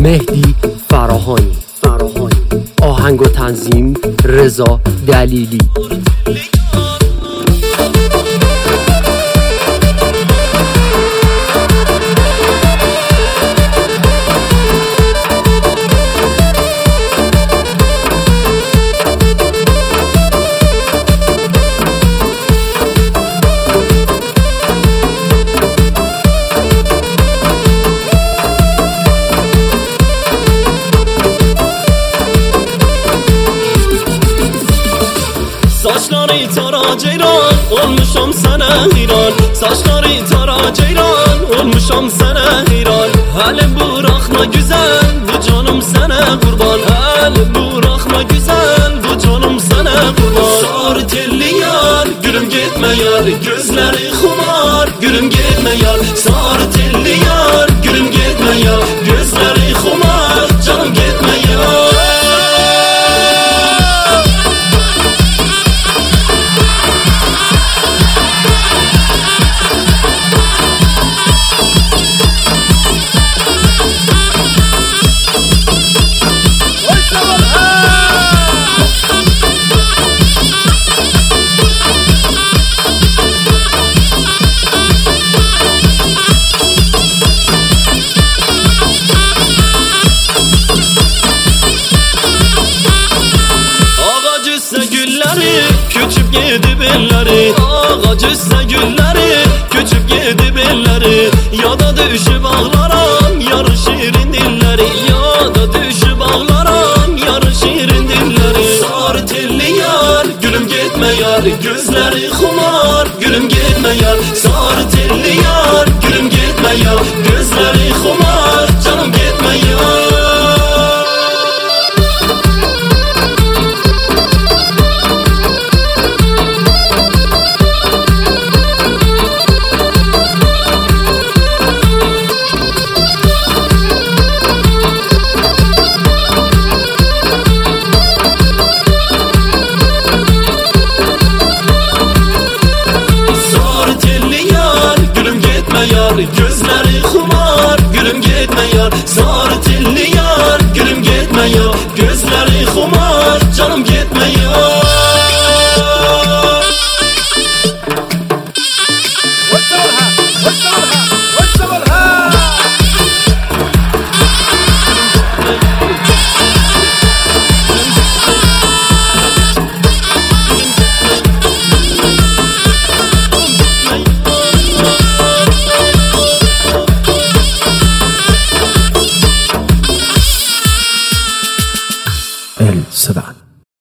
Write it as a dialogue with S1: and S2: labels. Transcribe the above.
S1: مهدی فراهانی. آهنگ و تنظیم رضا دلیلی.
S2: Saçları tara ceyran, olmuşam sana hayran. Saçları tara ceyran, olmuşam sana hayran. Hele bırakma güzel, bu canım sana kurban. Hele bırakma güzel, bu canım sana kurban. Sarı telli yar, gülüm gitme yar. Gözleri kumar, gülüm gitme yar. Sarı telli yar, gülüm gitme yar. Gözleri kumar, canım gitme yar. Küçüp yedi belleri, ağacısa gülleri, küçüp yedi belleri. Ya da düşüp ağlaram, yarı şirin dilleri. Ya da düşüp ağlaram, yarı şirin dilleri. Sarı telli yar, gülüm gitme yar. Gözleri kumar, gülüm gitme yar. Sarı telli yar, gülüm gitme yar. Gözleri kumar, canım gitme yar. Gözleri kumar, gülüm gitme yar. Sarı telli yar, gülüm gitme yar. Gözleri kumar, canım gitme yar.
S1: El 7